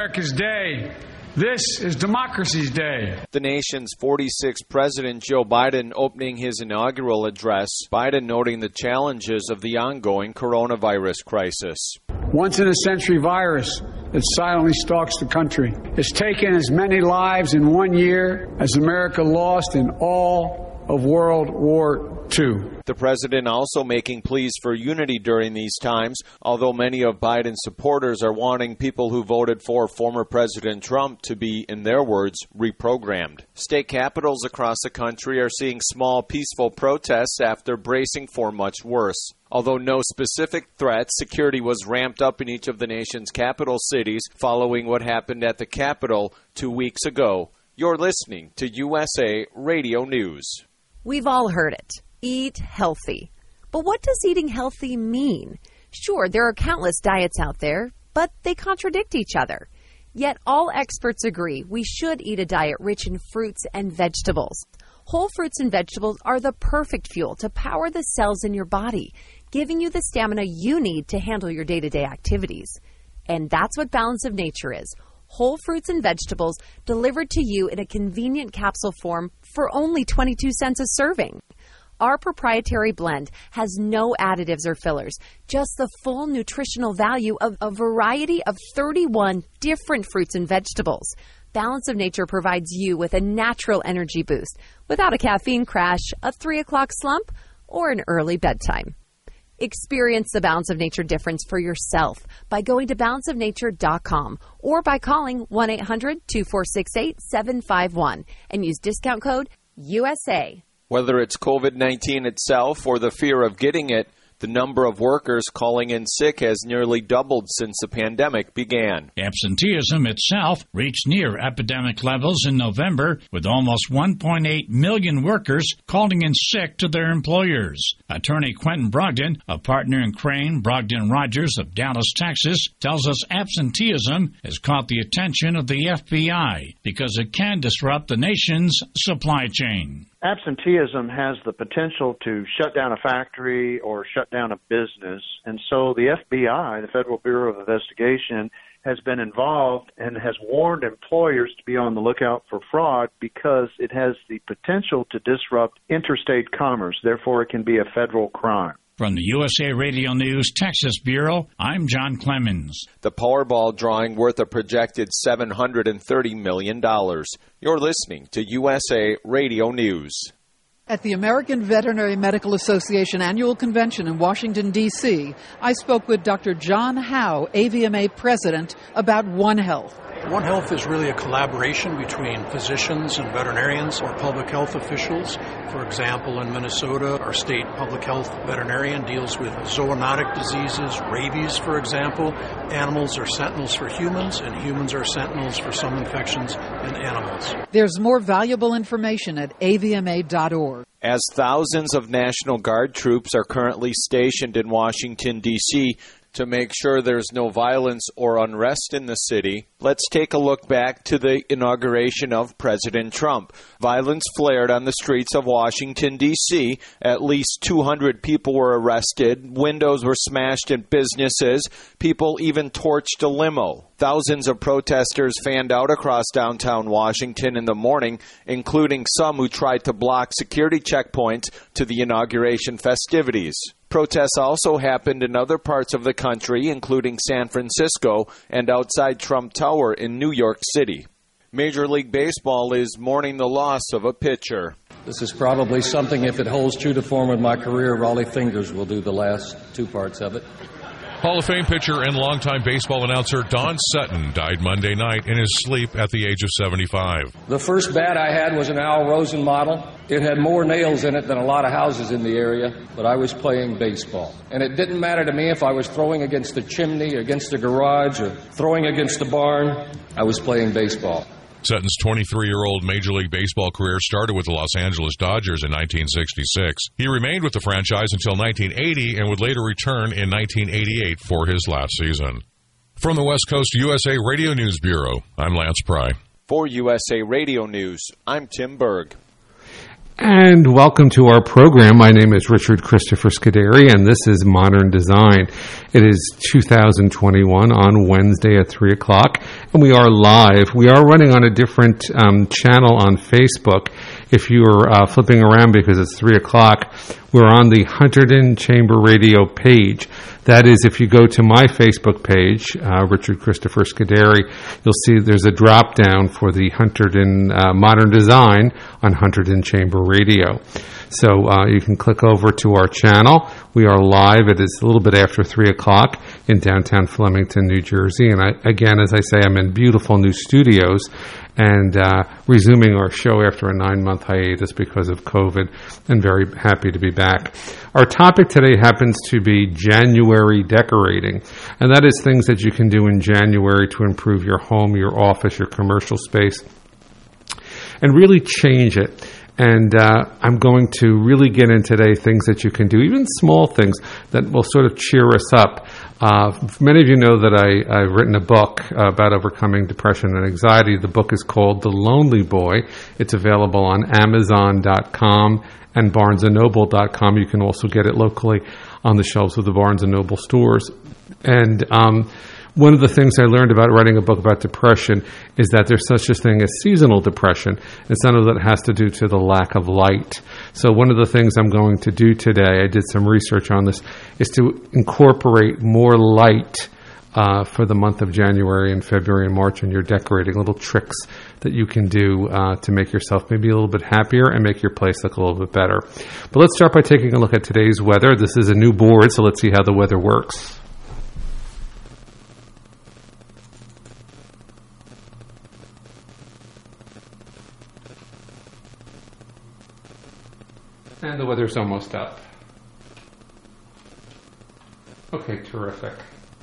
America's day. This is democracy's day. The nation's 46th President Joe Biden opening his inaugural address, Biden noting the challenges of the ongoing coronavirus crisis. Once-in-a-century virus that silently stalks the country. It's taken as many lives in 1 year as America lost in all of World War II. The president also making pleas for unity during these times, although many of Biden's supporters are wanting people who voted for former President Trump to be, in their words, reprogrammed. State capitals across the country are seeing small, peaceful protests after bracing for much worse. Although no specific threats, security was ramped up in each of the nation's capital cities following what happened at the Capitol 2 weeks ago. You're listening to USA Radio News. We've all heard it. Eat healthy. But what does eating healthy mean? Sure, there are countless diets out there, but they contradict each other. Yet all experts agree we should eat a diet rich in fruits and vegetables. Whole fruits and vegetables are the perfect fuel to power the cells in your body, giving you the stamina you need to handle your day-to-day activities. And that's what Balance of Nature is. Whole fruits and vegetables delivered to you in a convenient capsule form for only 22 cents a serving. Our proprietary blend has no additives or fillers, just the full nutritional value of a variety of 31 different fruits and vegetables. Balance of Nature provides you with a natural energy boost without a caffeine crash, a 3 o'clock slump, or an early bedtime. Experience the Balance of Nature difference for yourself by going to balanceofnature.com or by calling 1-800-2468-751 and use discount code USA. Whether it's COVID-19 itself or the fear of getting it, the number of workers calling in sick has nearly doubled since the pandemic began. Absenteeism itself reached near epidemic levels in November, with almost 1.8 million workers calling in sick to their employers. Attorney Quentin Brogdon, a partner in Crane, Brogdon Rogers of Dallas, Texas, tells us absenteeism has caught the attention of the FBI because it can disrupt the nation's supply chain. Absenteeism has the potential to shut down a factory or shut down a business, and so the FBI, the Federal Bureau of Investigation, has been involved and has warned employers to be on the lookout for fraud because it has the potential to disrupt interstate commerce. Therefore, it can be a federal crime. From the USA Radio News Texas Bureau, I'm John Clemens. The Powerball drawing worth a projected $730 million. You're listening to USA Radio News. At the American Veterinary Medical Association Annual Convention in Washington, D.C., I spoke with Dr. John Howe, AVMA President, about One Health. One Health is really a collaboration between physicians and veterinarians or public health officials. For example, in Minnesota, our state public health veterinarian deals with zoonotic diseases, rabies, for example. Animals are sentinels for humans, and humans are sentinels for some infections in animals. There's more valuable information at avma.org. As thousands of National Guard troops are currently stationed in Washington, D.C., to make sure there's no violence or unrest in the city, let's take a look back to the inauguration of President Trump. Violence flared on the streets of Washington, D.C. At least 200 people were arrested. Windows were smashed in businesses. People even torched a limo. Thousands of protesters fanned out across downtown Washington in the morning, including some who tried to block security checkpoints to the inauguration festivities. Protests also happened in other parts of the country, including San Francisco and outside Trump Tower in New York City. Major League Baseball is mourning the loss of a pitcher. This is probably something, if it holds true to form in my career, Raleigh Fingers will do the last two parts of it. Hall of Fame pitcher and longtime baseball announcer Don Sutton died Monday night in his sleep at the age of 75. The first bat I had was an Al Rosen model. It had more nails in it than a lot of houses in the area, but I was playing baseball. And it didn't matter to me if I was throwing against the chimney, against the garage, or throwing against the barn. I was playing baseball. Sutton's 23-year-old Major League Baseball career started with the Los Angeles Dodgers in 1966. He remained with the franchise until 1980 and would later return in 1988 for his last season. From the West Coast USA Radio News Bureau, I'm Lance Pry. For USA Radio News, I'm Tim Berg. And welcome to our program. My name is Richard Christopher Scuderi, and this is Modern Design. It is 2021 on Wednesday at 3 o'clock, and we are live. We are running on a different channel on Facebook. If you are flipping around because it's 3 o'clock, we're on the Hunterdon Chamber Radio page. That is, if you go to my Facebook page, Richard Christopher Scuderi, you'll see there's a drop-down for the Hunterdon Modern Design on Hunterdon Chamber Radio. So you can click over to our channel. We are live. It is a little bit after 3 o'clock in downtown Flemington, New Jersey. And again, as I say, I'm in beautiful new studios and resuming our show after a 9-month hiatus because of COVID, and very happy to be back. Our topic today happens to be January decorating, and that is things that you can do in January to improve your home, your office, your commercial space, and really change it. And I'm going to really get in today things that you can do, even small things that will sort of cheer us up. Many of you know that I've written a book about overcoming depression and anxiety. The book is called The Lonely Boy. It's available on Amazon.com and BarnesandNoble.com. You can also get it locally on the shelves of the Barnes & Noble stores. And one of the things I learned about writing a book about depression is that there's such a thing as seasonal depression, and some of that has to do to the lack of light. So one of the things I'm going to do today, I did some research on this, is to incorporate more light for the month of January and February and March when you're decorating, little tricks that you can do to make yourself maybe a little bit happier and make your place look a little bit better. But let's start by taking a look at today's weather. This is a new board, so let's see how the weather works. And the weather's almost up. Okay, terrific.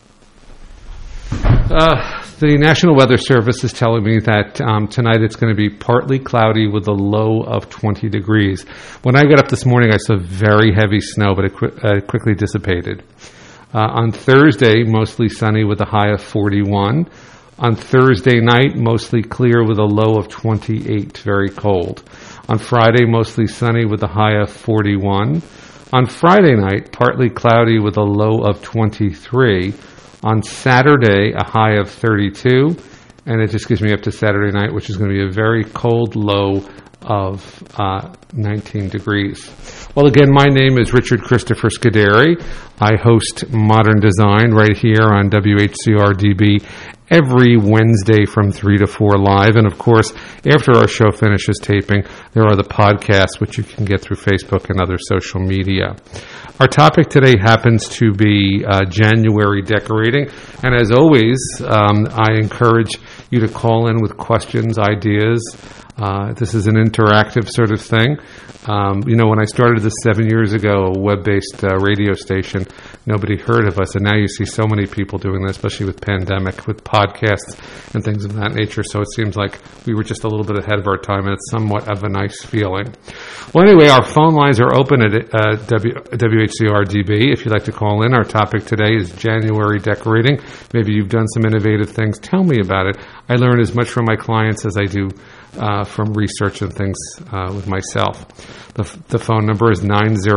The National Weather Service is telling me that tonight it's going to be partly cloudy with a low of 20 degrees. When I got up this morning, I saw very heavy snow, but it quickly dissipated. On Thursday, mostly sunny with a high of 41. On Thursday night, mostly clear with a low of 28, very cold. On Friday, mostly sunny with a high of 41. On Friday night, partly cloudy with a low of 23. On Saturday, a high of 32. And it just gives me up to Saturday night, which is going to be a very cold low of 19 degrees. Well, again, my name is Richard Christopher Scuderi. I host Modern Design right here on WHCR-DB every Wednesday from 3 to 4 live. And, of course, after our show finishes taping, there are the podcasts, which you can get through Facebook and other social media. Our topic today happens to be January decorating. And as always, I encourage you to call in with questions, ideas. This is an interactive sort of thing. When I started this 7 years ago, a web-based radio station, nobody heard of us. And now you see so many people doing this, especially with pandemic, with podcasts and things of that nature. So it seems like we were just a little bit ahead of our time, and it's somewhat of a nice feeling. Well, anyway, our phone lines are open at WHCR-DB. If you'd like to call in, our topic today is January decorating. Maybe you've done some innovative things. Tell me about it. I learn as much from my clients as I do from research and things with myself. The phone number is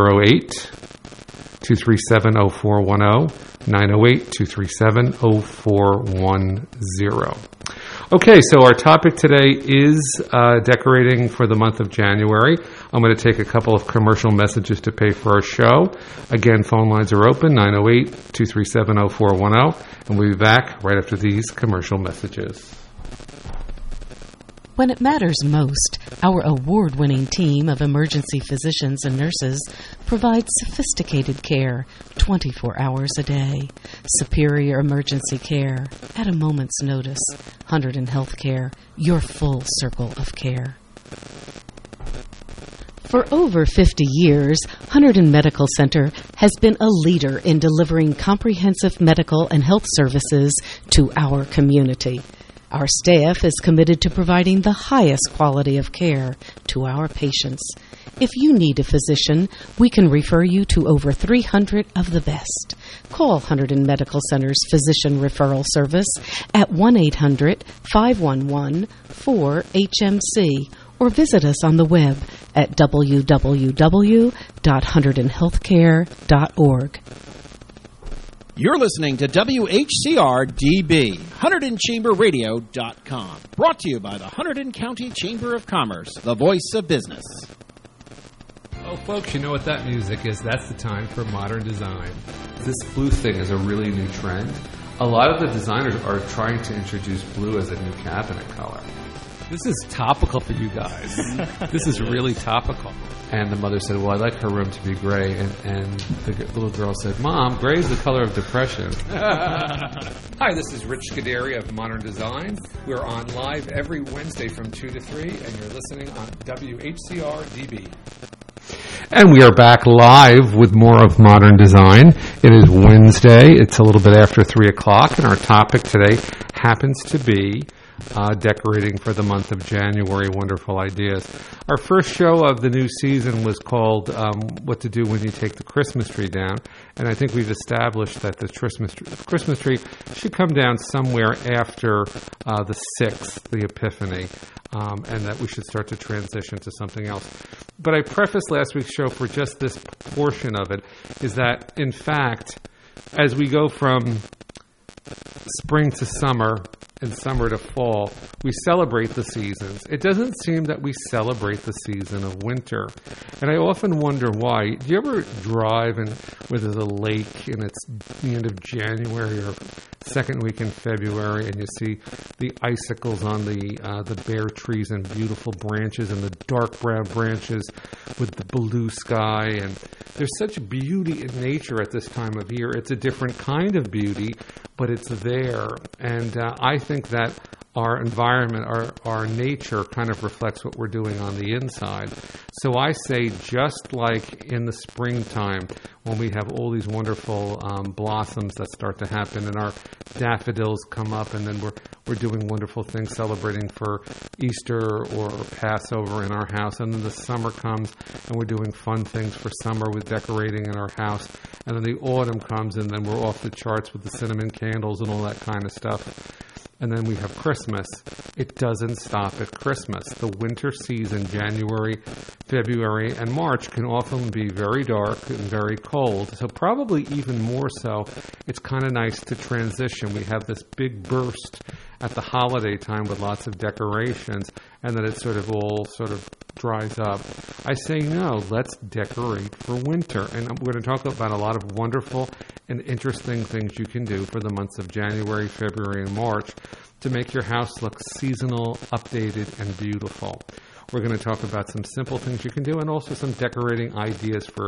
908-237-0410, 908-237-0410. Okay, so our topic today is decorating for the month of January. I'm going to take a couple of commercial messages to pay for our show. Again, phone lines are open, 908-237-0410, and we'll be back right after these commercial messages. When it matters most, our award-winning team of emergency physicians and nurses provides sophisticated care 24 hours a day. Superior emergency care at a moment's notice. Hunterdon Healthcare, your full circle of care. For over 50 years, Hunterdon Medical Center has been a leader in delivering comprehensive medical and health services to our community. Our staff is committed to providing the highest quality of care to our patients. If you need a physician, we can refer you to over 300 of the best. Call Hunterdon Medical Center's Physician Referral Service at 1-800-511-4HMC or visit us on the web at www.hunterdonhealthcare.org. You're listening to WHCR-DB, HunterdonChamberRadio.com. Brought to you by the Hunterdon County Chamber of Commerce, the voice of business. Oh, folks, you know what that music is. That's the time for modern design. This blue thing is a really new trend. A lot of the designers are trying to introduce blue as a new cabinet color. This is topical for you guys. This is really topical. And the mother said, well, I'd like her room to be gray. And the little girl said, Mom, gray is the color of depression. Hi, this is Rich Scuderi of Modern Design. We're on live every Wednesday from 2 to 3, and you're listening on WHCR-DB. And we are back live with more of Modern Design. It is Wednesday. It's a little bit after 3 o'clock, and our topic today happens to be decorating for the month of January. Wonderful ideas. Our first show of the new season was called What to Do When You Take the Christmas Tree Down, and I think we've established that the Christmas tree should come down somewhere after the 6th, the Epiphany, and that we should start to transition to something else. But I prefaced last week's show for just this portion of it, is that, in fact, as we go from spring to summer and summer to fall, we celebrate the seasons. It doesn't seem that we celebrate the season of winter. And I often wonder why. Do you ever drive where there's a lake and it's the end of January or second week in February, and you see the icicles on the bare trees and beautiful branches and the dark brown branches with the blue sky, and there's such beauty in nature at this time of year. It's a different kind of beauty, but it's there, and I think that our environment, our nature kind of reflects what we're doing on the inside. So I say, just like in the springtime when we have all these wonderful blossoms that start to happen and our daffodils come up, and then we're doing wonderful things celebrating for Easter or Passover in our house, and then the summer comes and we're doing fun things for summer with decorating in our house, and then the autumn comes and then we're off the charts with the cinnamon candles and all that kind of stuff. And then we have Christmas. It doesn't stop at Christmas. The winter season, January, February, and March, can often be very dark and very cold. So probably even more so, it's kind of nice to transition. We have this big burst at the holiday time with lots of decorations, and then it sort of dries up. I say no, let's decorate for winter. And we're going to talk about a lot of wonderful and interesting things you can do for the months of January, February, and March to make your house look seasonal, updated, and beautiful. We're going to talk about some simple things you can do and also some decorating ideas for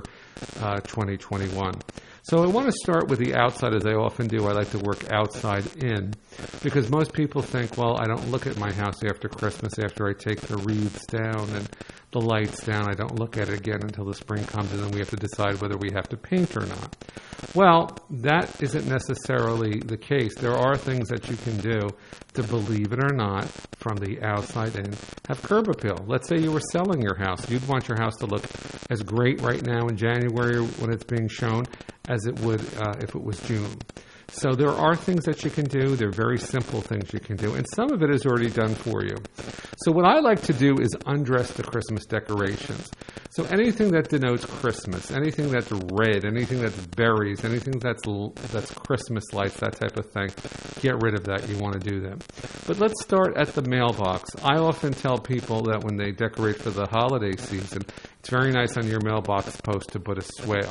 2021. So I want to start with the outside, as I often do. I like to work outside in, because most people think, well, I don't look at my house after Christmas, after I take the wreaths down and the lights down. I don't look at it again until the spring comes, and then we have to decide whether we have to paint or not. Well, that isn't necessarily the case. There are things that you can do to, believe it or not, from the outside in, have curb appeal. Let's say you were selling your house. You'd want your house to look as great right now in January when it's being shown as it would if it was June. So there are things that you can do. They're very simple things you can do, and some of it is already done for you. So what I like to do is undress the Christmas decorations. So anything that denotes Christmas, anything that's red, anything that's berries, anything that's Christmas lights, that type of thing, get rid of that. You want to do them. But let's start at the mailbox. I often tell people that when they decorate for the holiday season, it's very nice on your mailbox post to put a swag,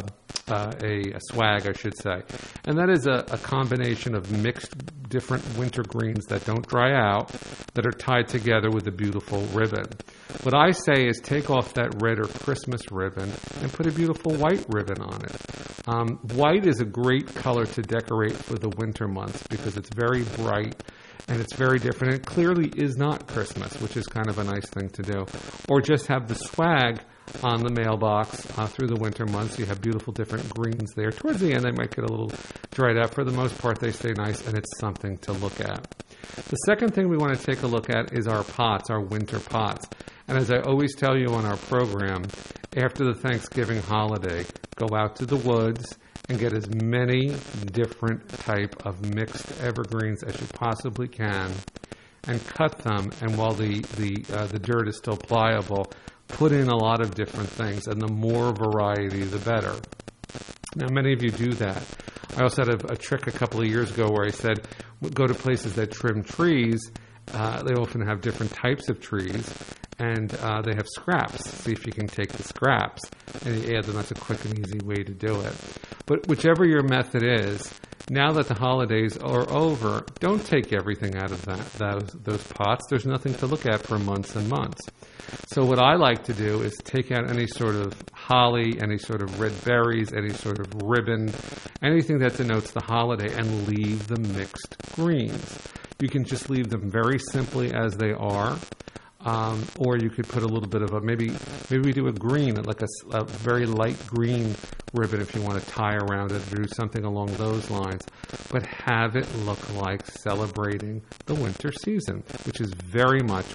I should say. And that is a combination of mixed different winter greens that don't dry out, that are tied together with a beautiful ribbon. What I say is take off that red or Christmas ribbon and put a beautiful white ribbon on it. White is a great color to decorate for the winter months because it's very bright and it's very different. It clearly is not Christmas, which is kind of a nice thing to do. Or just have the swag on the mailbox through the winter months. You have beautiful different greens there. Towards the end, they might get a little dried out. For the most part, they stay nice, and it's something to look at. The second thing we want to take a look at is our pots, our winter pots. And as I always tell you on our program, after the Thanksgiving holiday, go out to the woods and get as many different type of mixed evergreens as you possibly can, and cut them. And while the dirt is still pliable, put in a lot of different things, and the more variety, the better. Now, many of you do that. I also had a trick a couple of years ago where I said, go to places that trim trees. They often have different types of trees, and they have scraps. See if you can take the scraps and you add them. That's a quick and easy way to do it. But whichever your method is, now that the holidays are over, don't take everything out of those pots. There's nothing to look at for months and months. So what I like to do is take out any sort of holly, any sort of red berries, any sort of ribbon, anything that denotes the holiday, and leave the mixed greens. You can just leave them very simply as they are, or you could put a little bit of maybe we do a green, like a very light green ribbon if you want to tie around it or do something along those lines, but have it look like celebrating the winter season, which is very much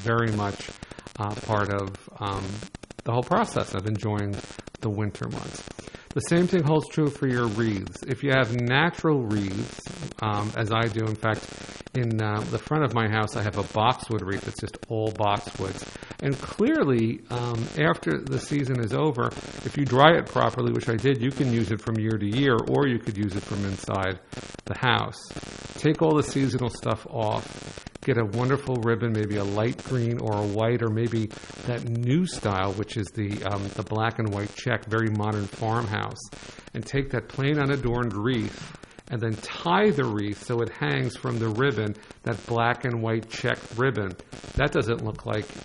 part of the whole process of enjoying the winter months. The same thing holds true for your wreaths. If you have natural wreaths, as I do, in fact, in the front of my house, I have a boxwood wreath. It's just all boxwoods. And clearly, after the season is over, if you dry it properly, which I did, you can use it from year to year, or you could use it from inside the house. Take all the seasonal stuff off. Get a wonderful ribbon, maybe a light green or a white, or maybe that new style, which is the black and white check, very modern farmhouse, and take that plain unadorned wreath and then tie the wreath so it hangs from the ribbon, that black and white check ribbon. That doesn't look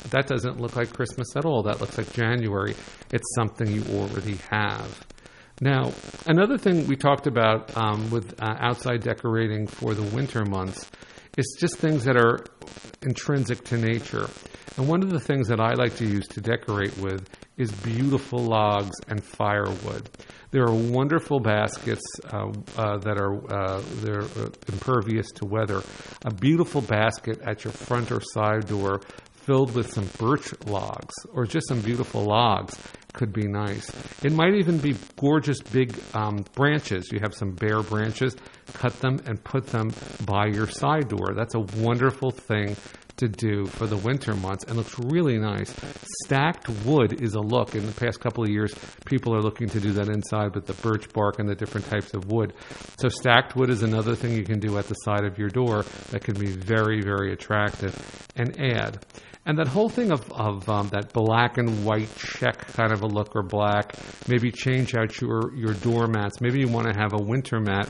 like Christmas at all. That looks like January. It's something you already have. Now, another thing we talked about with outside decorating for the winter months is just things that are intrinsic to nature. And one of the things that I like to use to decorate with is beautiful logs and firewood. There are wonderful baskets that are they're impervious to weather. A beautiful basket at your front or side door filled with some birch logs or just some beautiful logs could be nice. It might even be gorgeous big branches. You have some bare branches, cut them and put them by your side door. That's a wonderful thing to do for the winter months and looks really nice. Stacked wood is a look. In the past couple of years, people are looking to do that inside with the birch bark and the different types of wood. So stacked wood is another thing you can do at the side of your door that can be very, very attractive and add. And that whole thing of that black and white check kind of a look, or black, maybe change out your doormats. Maybe you want to have a winter mat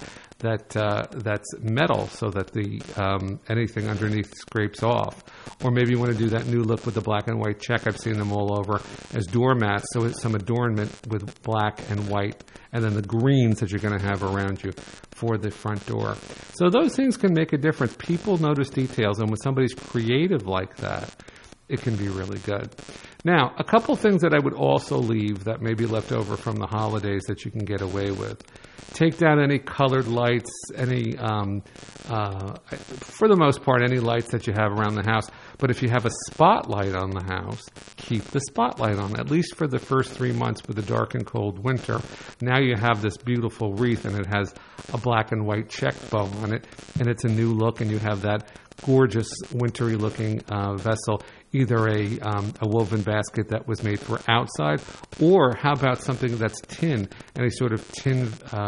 that's metal so that the anything underneath scrapes off. Or maybe you want to do that new look with the black and white check. I've seen them all over as doormats. So it's some adornment with black and white, and then the greens that you're going to have around you for the front door. So those things can make a difference. People notice details, and when somebody's creative like that, it can be really good. Now, a couple things that I would also leave that may be left over from the holidays that you can get away with. Take down any colored lights, any, for the most part, any lights that you have around the house. But if you have a spotlight on the house, keep the spotlight on, at least for the first 3 months with the dark and cold winter. Now you have this beautiful wreath, and it has a black and white check bow on it, and it's a new look, and you have that gorgeous wintry-looking vessel, either a woven basket that was made for outside, or how about something that's tin, any sort of tin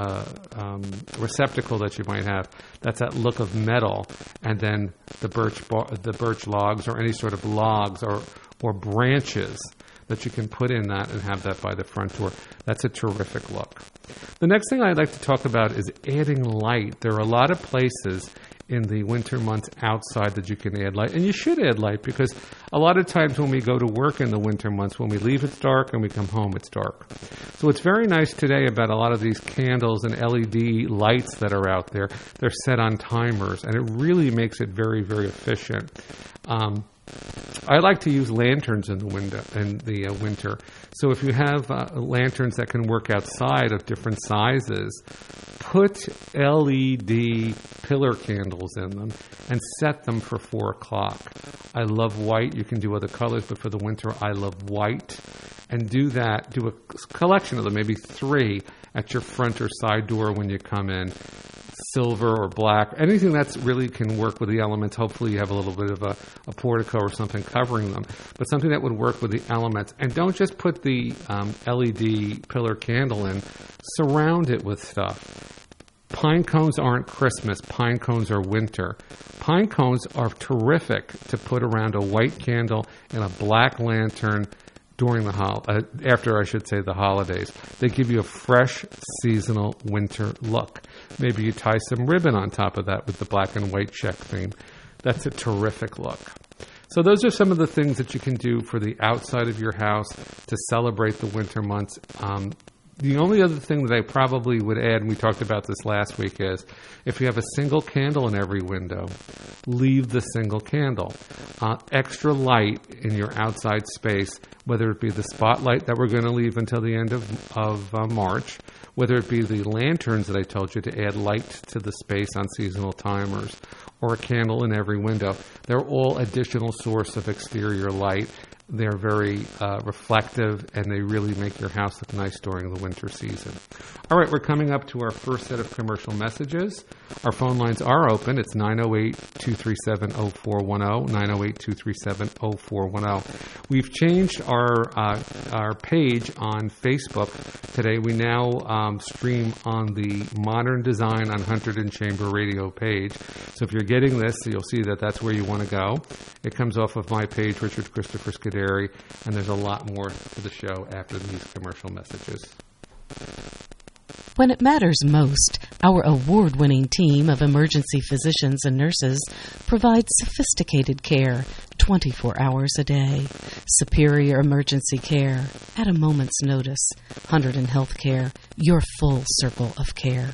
receptacle that you might have. That's that look of metal, and then the birch logs, or any sort of logs or branches that you can put in that and have that by the front door. That's a terrific look. The next thing I'd like to talk about is adding light. There are a lot of places in the winter months outside that you can add light, and you should add light, because a lot of times when we go to work in the winter months, when we leave it's dark and we come home it's dark. So what's very nice today about a lot of these candles and LED lights that are out there, they're set on timers, and it really makes it very, very efficient. I like to use lanterns in the winter. So if you have lanterns that can work outside of different sizes, put LED pillar candles in them and set them for 4 o'clock. I love white. You can do other colors, but for the winter, I love white. And do that. Do a collection of them, maybe 3 at your front or side door when you come in. silver or black, anything that's really can work with the elements. Hopefully you have a little bit of a portico or something covering them, but something that would work with the elements. And don't just put the LED pillar candle in, surround it with stuff. Pine cones aren't Christmas. Pine cones are winter. Pine cones are terrific to put around a white candle and a black lantern during the the holidays. They give you a fresh seasonal winter look. Maybe you tie some ribbon on top of that with the black and white check theme. That's a terrific look. So those are some of the things that you can do for the outside of your house to celebrate the winter months. The only other thing that I probably would add, and we talked about this last week, is if you have a single candle in every window, leave the single candle. Extra light in your outside space, whether it be the spotlight that we're going to leave until the end of March, whether it be the lanterns that I told you to add light to the space on seasonal timers, or a candle in every window. They're all additional source of exterior light. They're very reflective, and they really make your house look nice during the winter season. All right, we're coming up to our first set of commercial messages. Our phone lines are open. It's 908-237-0410, 908-237-0410. We've changed our page on Facebook today. We now stream on the Modern Design on Hunter and Chamber radio page. So if you're getting this, you'll see that that's where you want to go. It comes off of my page, Richard Christopher Scuderi, and there's a lot more to the show after these commercial messages. When it matters most, our award-winning team of emergency physicians and nurses provides sophisticated care 24 hours a day. Superior emergency care at a moment's notice. Hunterdon Healthcare, your full circle of care.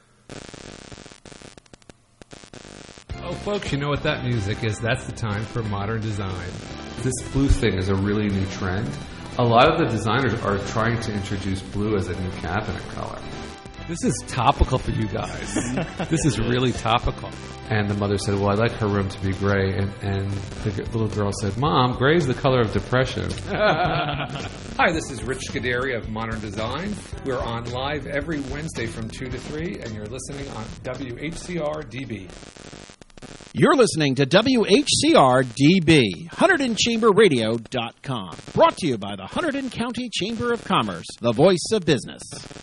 Oh, folks, you know what that music is. That's the time for Modern Design. This blue thing is a really new trend. A lot of the designers are trying to introduce blue as a new cabinet color. This is topical for you guys. This is really topical. And the mother said, well, I'd like her room to be gray. And the little girl said, Mom, gray is the color of depression. Hi, this is Rich Scuderi of Modern Design. We're on live every Wednesday from 2 to 3, and you're listening on WHCR-DB. You're listening to WHCR-DB, HunterdonChamberRadio.com. Brought to you by the Hunterdon County Chamber of Commerce, the voice of business.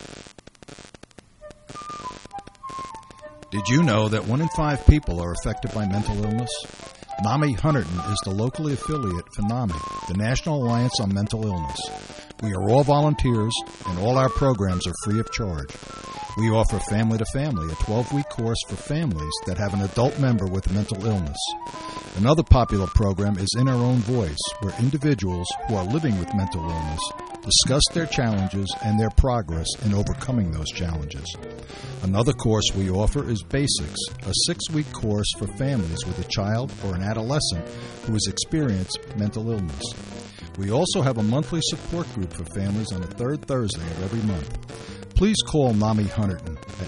Did you know that 1 in 5 people are affected by mental illness? NAMI Hunterdon is the locally affiliate for NAMI, the National Alliance on Mental Illness. We are all volunteers, and all our programs are free of charge. We offer Family to Family, a 12-week course for families that have an adult member with mental illness. Another popular program is In Our Own Voice, where individuals who are living with mental illness discuss their challenges and their progress in overcoming those challenges. Another course we offer is Basics, a 6-week course for families with a child or an adolescent who has experienced mental illness. We also have a monthly support group for families on the third Thursday of every month. Please call NAMI Hunterdon at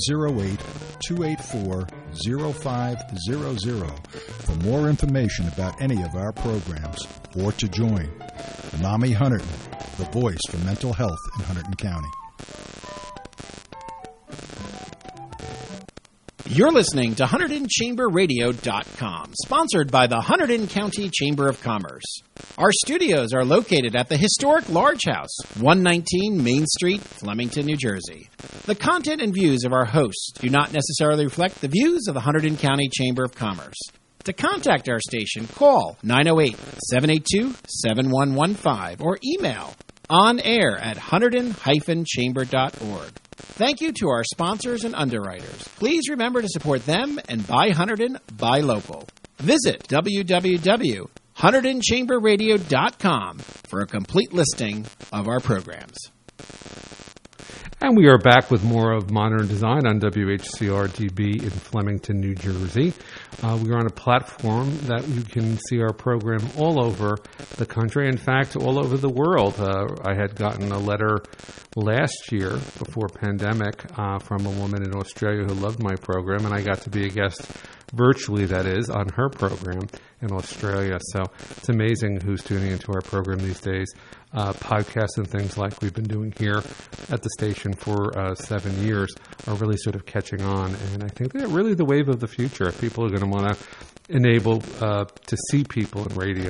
908-284-0500 for more information about any of our programs or to join. NAMI Hunterdon, the voice for mental health in Hunterdon County. You're listening to HunterdonChamberRadio.com, sponsored by the Hunterdon County Chamber of Commerce. Our studios are located at the historic Large House, 119 Main Street, Flemington, New Jersey. The content and views of our hosts do not necessarily reflect the views of the Hunterdon County Chamber of Commerce. To contact our station, call 908-782-7115 or email onair@hunterdon-chamber.org. Thank you to our sponsors and underwriters. Please remember to support them and buy Hunterdon, buy local. Visit www.HunterdonChamberRadio.com for a complete listing of our programs. And we are back with more of Modern Design on WHCR-DB in Flemington, New Jersey. We are on a platform that you can see our program all over the country. In fact, all over the world. I had gotten a letter last year before pandemic from a woman in Australia who loved my program, and I got to be a guest virtually, that is, on her program in Australia. So it's amazing who's tuning into our program these days. podcasts and things like we've been doing here at the station for 7 years are really sort of catching on. And I think they're really the wave of the future. People are going to want to enable to see people in radio,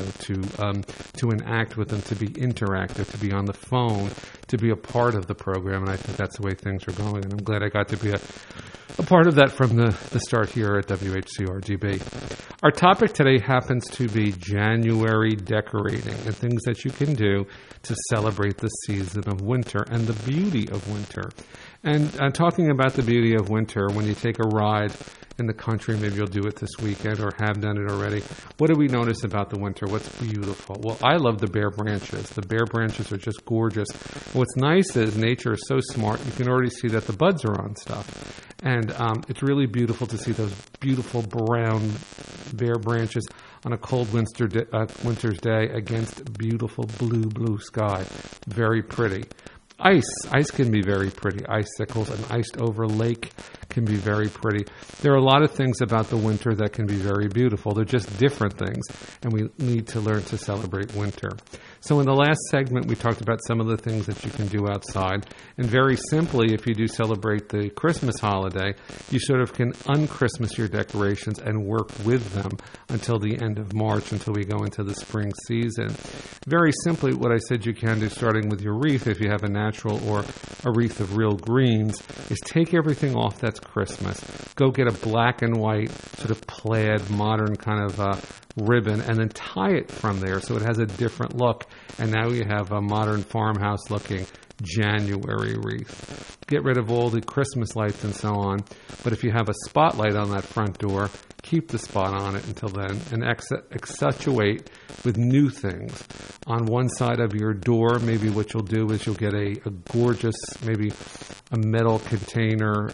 to enact with them, to be interactive, to be on the phone, to be a part of the program. And I think that's the way things are going. And I'm glad I got to be a part of that from the start here at WHCRGB. Our topic today happens to be January decorating and things that you can do to celebrate the season of winter and the beauty of winter. And talking about the beauty of winter, when you take a ride in the country, maybe you'll do it this weekend or have done it already. What do we notice about the winter? What's beautiful? Well, I love the bare branches. The bare branches are just gorgeous. What's nice is nature is so smart, you can already see that the buds are on stuff. And it's really beautiful to see those beautiful brown bare branches on a cold winter's day against beautiful blue sky. Very pretty. Ice can be very pretty. Icicles, an iced over lake can be very pretty. There are a lot of things about the winter that can be very beautiful. They're just different things, and we need to learn to celebrate winter. So in the last segment, we talked about some of the things that you can do outside. And very simply, if you do celebrate the Christmas holiday, you sort of can un-Christmas your decorations and work with them until the end of March, until we go into the spring season. Very simply, what I said you can do, starting with your wreath, if you have a natural or a wreath of real greens, is take everything off that's Christmas. Go get a black and white sort of plaid, modern kind of ribbon, and then tie it from there so it has a different look. And now you have a modern farmhouse looking January wreath. Get rid of all the Christmas lights and so on. But if you have a spotlight on that front door, keep the spot on it until then and accentuate with new things. On one side of your door, maybe what you'll do is you'll get a gorgeous, maybe a metal container,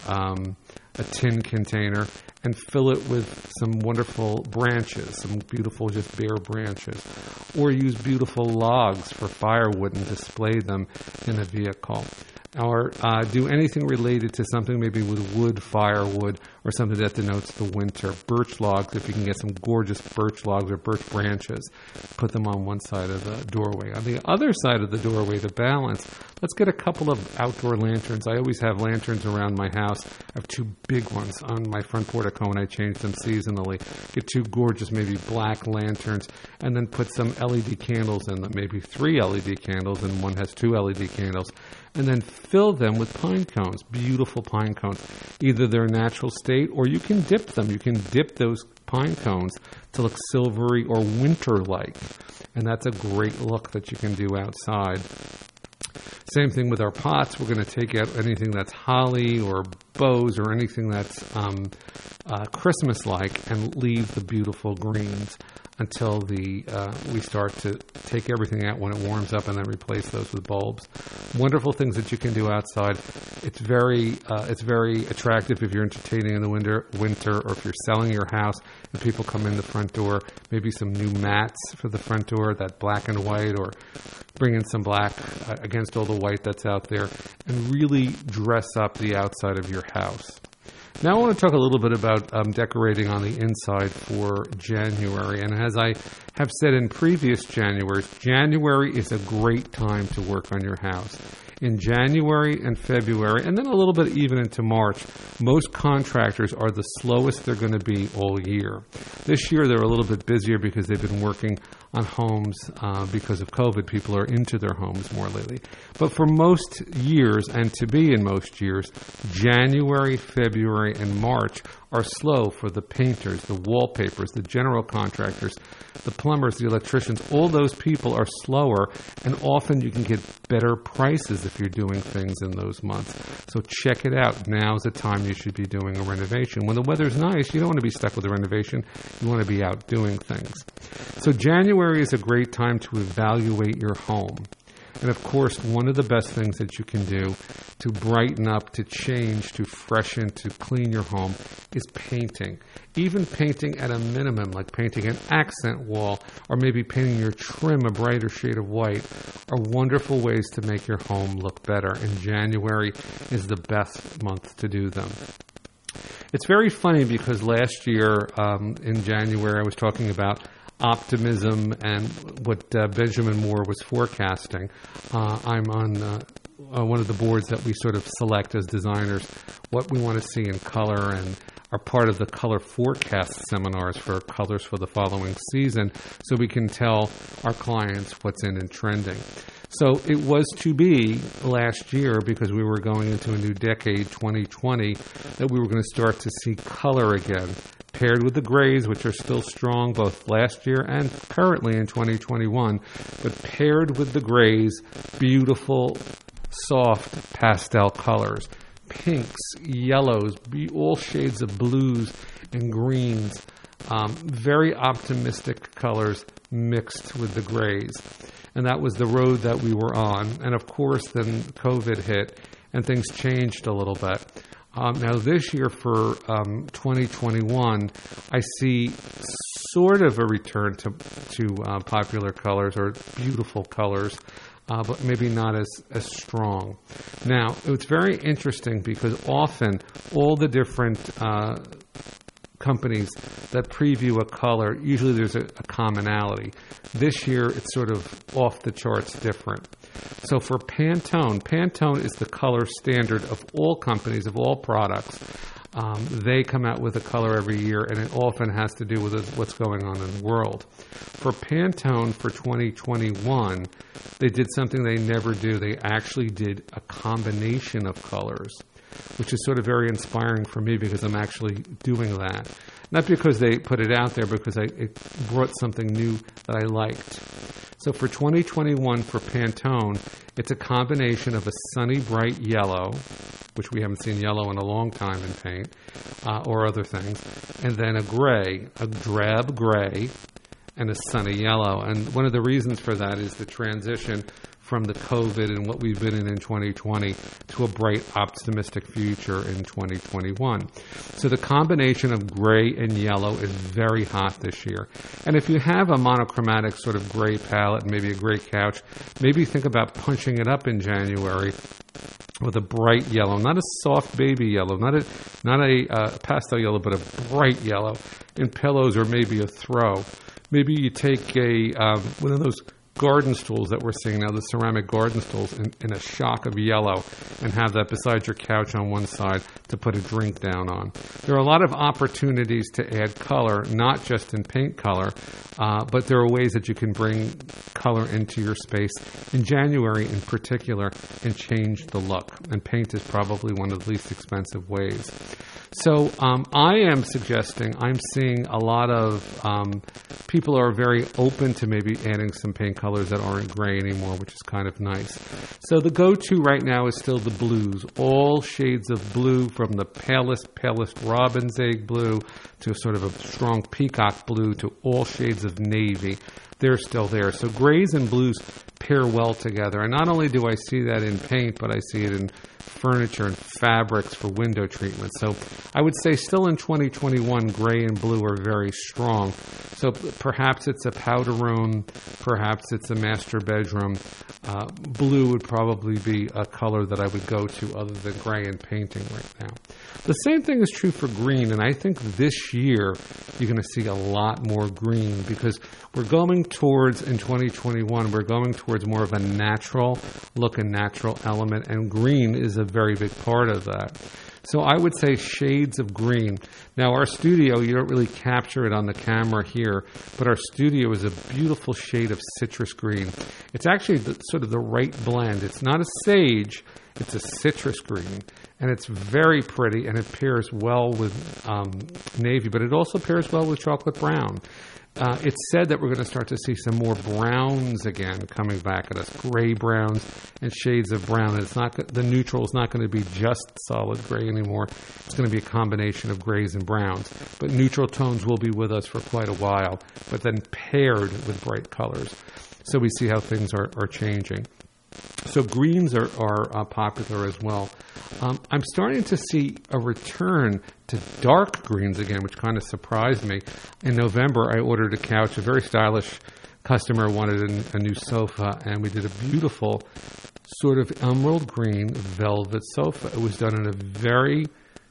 a tin container, and fill it with some wonderful branches, some beautiful just bare branches. Or use beautiful logs for firewood and display them in a vehicle. Or do anything related to something maybe with wood, firewood, or something that denotes the winter. Birch logs, if you can get some gorgeous birch logs or birch branches, put them on one side of the doorway. On the other side of the doorway, to balance, let's get a couple of outdoor lanterns. I always have lanterns around my house. I have two big ones on my front portico, and I change them seasonally. Get two gorgeous, maybe black lanterns, and then put some LED candles in them, maybe 3 LED candles, and one has 2 LED candles. And then fill them with pine cones, beautiful pine cones. Either they're natural state or you can dip them. You can dip those pine cones to look silvery or winter-like. And that's a great look that you can do outside. Same thing with our pots. We're going to take out anything that's holly or bows or anything that's Christmas-like and leave the beautiful greens until we start to take everything out when it warms up and then replace those with bulbs. Wonderful things that you can do outside. It's very attractive if you're entertaining in the winter, or if you're selling your house and people come in the front door. Maybe some new mats for the front door, that black and white, or bring in some black against all the white that's out there, and really dress up the outside of your house. Now I want to talk a little bit about decorating on the inside for January. And as I have said in previous Januaries, January is a great time to work on your house. In January and February, and then a little bit even into March, most contractors are the slowest they're going to be all year. This year they're a little bit busier because they've been working on homes because of COVID. People are into their homes more lately. But for most years, and to be in most years, January, February, and March are slow for the painters, the wallpapers, the general contractors, the plumbers, the electricians. All those people are slower, and often you can get better prices if you're doing things in those months. So check it out. Now's the time you should be doing a renovation. When the weather's nice, you don't want to be stuck with a renovation. You want to be out doing things. So January is a great time to evaluate your home. And of course, one of the best things that you can do to brighten up, to change, to freshen, to clean your home is painting. Even painting at a minimum, like painting an accent wall or maybe painting your trim a brighter shade of white, are wonderful ways to make your home look better. And January is the best month to do them. It's very funny because last year in January I was talking about optimism and what Benjamin Moore was forecasting. I'm on one of the boards that we sort of select as designers what we want to see in color, and are part of the color forecast seminars for colors for the following season, so we can tell our clients what's in and trending. So it was to be last year, because we were going into a new decade, 2020, that we were going to start to see color again, paired with the grays, which are still strong both last year and currently in 2021, but paired with the grays, beautiful, soft pastel colors. Pinks, yellows, all shades of blues and greens, very optimistic colors mixed with the grays. And that was the road that we were on. And of course, then COVID hit and things changed a little bit. Now this year for 2021, I see sort of a return to popular colors or beautiful colors, but maybe not as strong. Now, it's very interesting because often all the different companies that preview a color, usually there's a commonality. This year, it's sort of off the charts different. So for Pantone is the color standard of all companies, of all products. They come out with a color every year, and it often has to do with what's going on in the world. For Pantone for 2021, they did something they never do. They actually did a combination of colors, which is sort of very inspiring for me because I'm actually doing that. Not because they put it out there, because it brought something new that I liked. So for 2021 for Pantone, it's a combination of a sunny bright yellow, which we haven't seen yellow in a long time in paint, or other things, and then a gray, a drab gray, and a sunny yellow. And one of the reasons for that is the transition from the COVID and what we've been in 2020 to a bright, optimistic future in 2021. So the combination of gray and yellow is very hot this year. And if you have a monochromatic sort of gray palette and maybe a gray couch, maybe think about punching it up in January with a bright yellow, not a soft baby yellow, not a pastel yellow, but a bright yellow in pillows or maybe a throw. Maybe you take one of those garden stools that we're seeing now, the ceramic garden stools, in a shock of yellow, and have that beside your couch on one side to put a drink down on. There are a lot of opportunities to add color, not just in paint color, but there are ways that you can bring color into your space in January in particular and change the look. And paint is probably one of the least expensive ways. So I am suggesting, I'm seeing a lot of people are very open to maybe adding some paint colors that aren't gray anymore, which is kind of nice. So the go-to right now is still the blues, all shades of blue, from the palest robin's egg blue to sort of a strong peacock blue to all shades of navy. They're still there. So grays and blues pair well together. And not only do I see that in paint, but I see it in furniture and fabrics for window treatment. So I would say still in 2021, gray and blue are very strong. So perhaps it's a powder room, perhaps it's a master bedroom. Blue would probably be a color that I would go to other than gray in painting right now. The same thing is true for green, and I think this year you're going to see a lot more green because we're going towards, in 2021, we're going towards more of a natural look and natural element, and green is a very big part of that. So I would say shades of green. Now our studio, you don't really capture it on the camera here, but our studio is a beautiful shade of citrus green. It's actually sort of the right blend. It's not a sage, it's a citrus green. And it's very pretty, and it pairs well with navy, but it also pairs well with chocolate brown. It's said that we're going to start to see some more browns again coming back at us, gray browns and shades of brown. And it's not, the neutral is not going to be just solid gray anymore. It's going to be a combination of grays and browns. But neutral tones will be with us for quite a while, but then paired with bright colors. So we see how things are changing. So greens are popular as well. I'm starting to see a return to dark greens again, which kind of surprised me. In November, I ordered a couch. A very stylish customer wanted a new sofa, and we did a beautiful sort of emerald green velvet sofa. It was done in a very